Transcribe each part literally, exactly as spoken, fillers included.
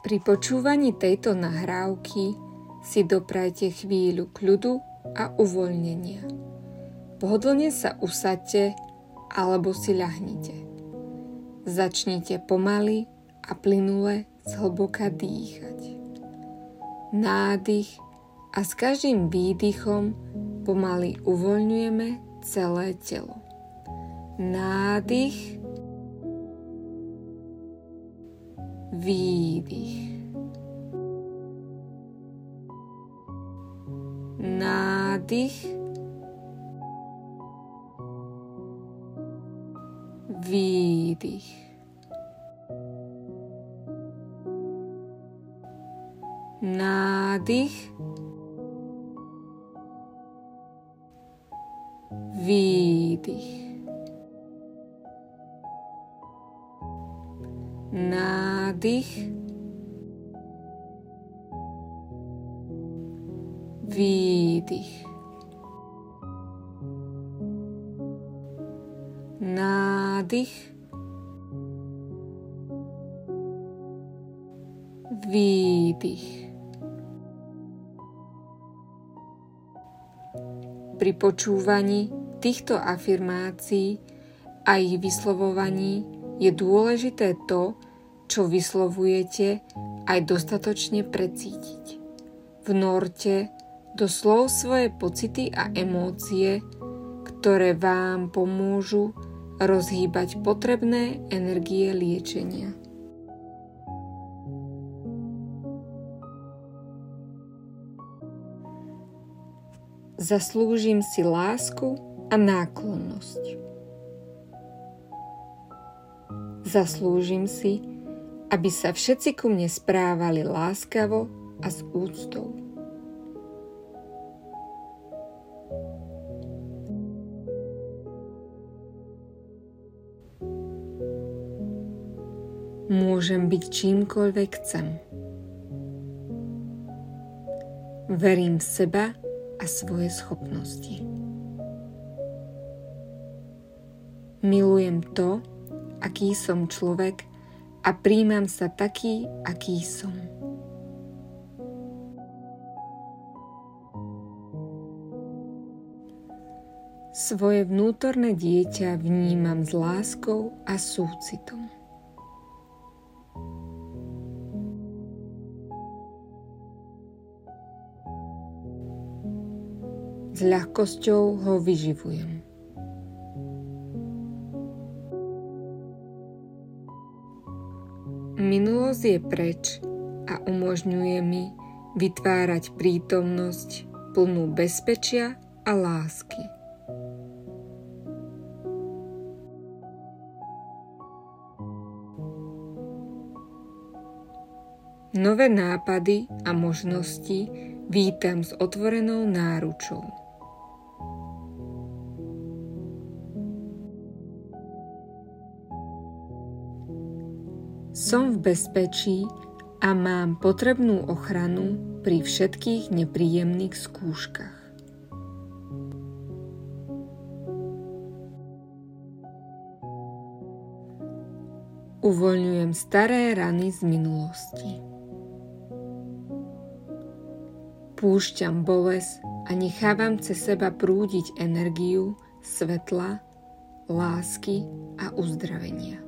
Pri počúvaní tejto nahrávky si doprajte chvíľu kľudu a uvoľnenia. Pohodlne sa usaďte alebo si ľahnite. Začnite pomaly a plynule zhlboka dýchať. Nádych a s každým výdychom pomaly uvoľňujeme celé telo. Nádych, výdych. Nádych, výdych. Nádych, výdych. Nádych, výdych. Nádych, výdych. Pri počúvaní týchto afirmácií a ich vyslovovaní je dôležité to, čo vyslovujete, aj dostatočne precítiť. Vnorte do slov svoje pocity a emócie, ktoré vám pomôžu rozhýbať potrebné energie liečenia. Zaslúžim si lásku a náklonnosť. Zaslúžim si, aby sa všetci ku mne správali láskavo a s úctou. Môžem byť čímkoľvek chcem. Verím v seba a svoje schopnosti. Milujem to, aký som človek a prijímam sa taký, aký som. Svoje vnútorné dieťa vnímam s láskou a súcitom. S ľahkosťou ho vyživujem. Minulosť je preč a umožňuje mi vytvárať prítomnosť plnú bezpečia a lásky. Nové nápady a možnosti vítam s otvorenou náručou. Som v bezpečí a mám potrebnú ochranu pri všetkých nepríjemných skúškach. Uvoľňujem staré rany z minulosti. Púšťam bolesť a nechávam cez seba prúdiť energiu svetla, lásky a uzdravenia.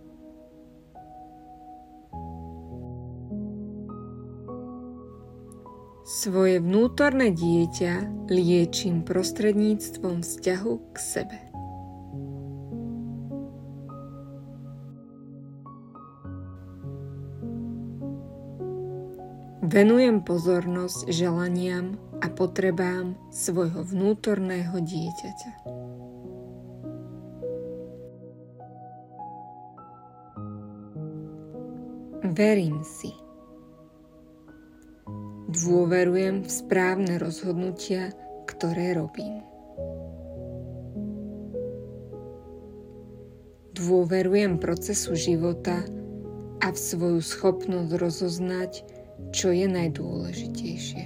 Svoje vnútorné dieťa liečím prostredníctvom vzťahu k sebe. Venujem pozornosť želaniam a potrebám svojho vnútorného dieťaťa. Verím si. Dôverujem v správne rozhodnutia, ktoré robím. Dôverujem procesu života a v svoju schopnosť rozoznať, čo je najdôležitejšie.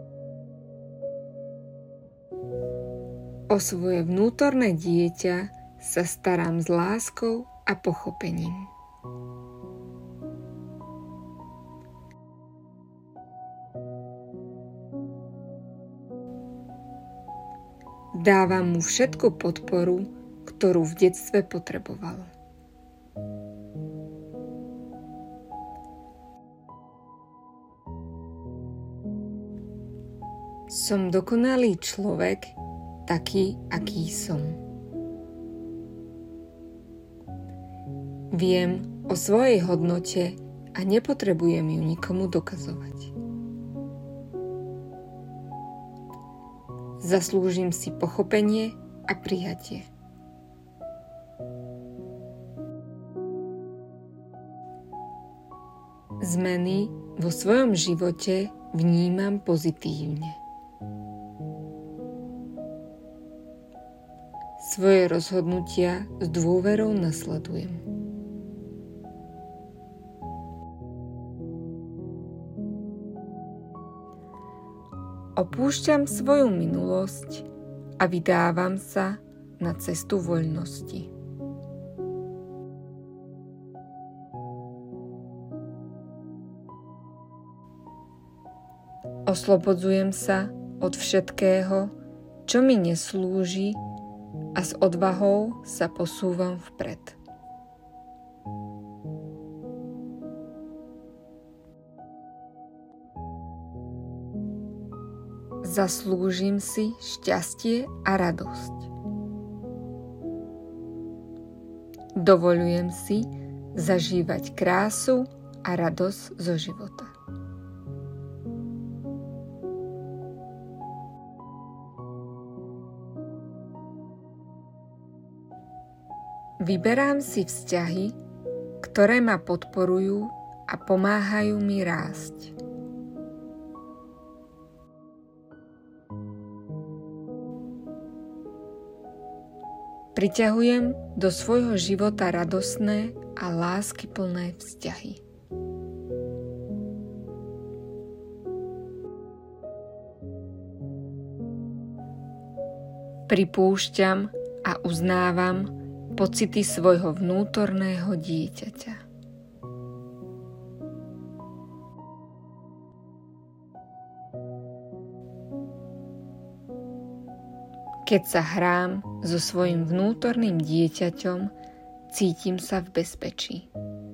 O svoje vnútorné dieťa sa starám s láskou a pochopením. Dávam mu všetku podporu, ktorú v detstve potreboval. Som dokonalý človek, taký, aký som. Viem o svojej hodnote a nepotrebujem ju nikomu dokazovať. Zaslúžim si pochopenie a prijatie. Zmeny vo svojom živote vnímam pozitívne. Svoje rozhodnutia s dôverou nasledujem. Opúšťam svoju minulosť a vydávam sa na cestu voľnosti. Oslobodzujem sa od všetkého, čo mi neslúži, a s odvahou sa posúvam vpred. Zaslúžim si šťastie a radosť. Dovoľujem si zažívať krásu a radosť zo života. Vyberám si vzťahy, ktoré ma podporujú a pomáhajú mi rásť. Priťahujem do svojho života radosné a láskyplné vzťahy. Pripúšťam a uznávam pocity svojho vnútorného dieťaťa. Keď sa hrám so svojím vnútorným dieťaťom, cítim sa v bezpečí.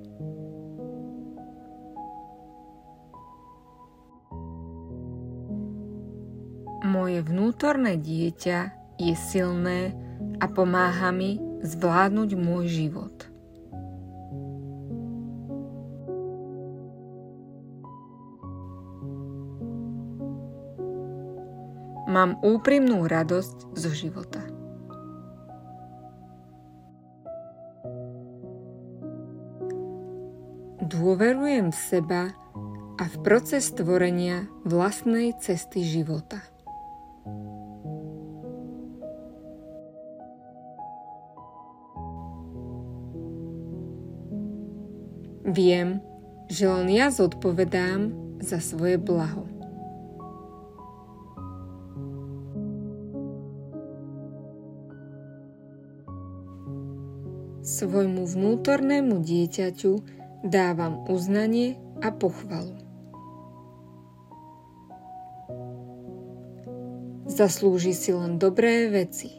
Moje vnútorné dieťa je silné a pomáha mi zvládnuť môj život. Mám úprimnú radosť zo života. Dôverujem v seba a v proces tvorenia vlastnej cesty života. Viem, že len ja zodpovedám za svoje blaho. Svojmu vnútornému dieťaťu dávam uznanie a pochvalu. Zaslúži si len dobré veci.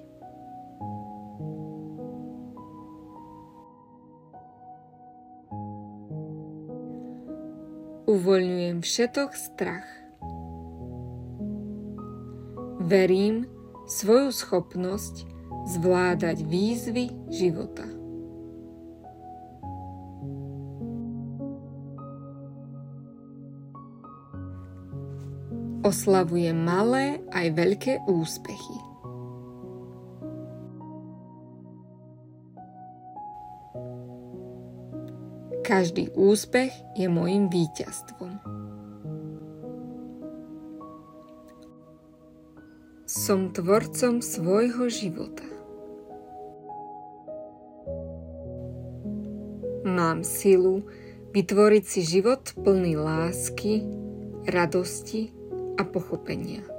Uvoľňujem všetok strach. Verím v svoju schopnosť zvládať výzvy života. Oslavujem malé aj veľké úspechy. Každý úspech je mojím víťazstvom. Som tvorcom svojho života. Mám silu vytvoriť si život plný lásky, radosti a pochopenia.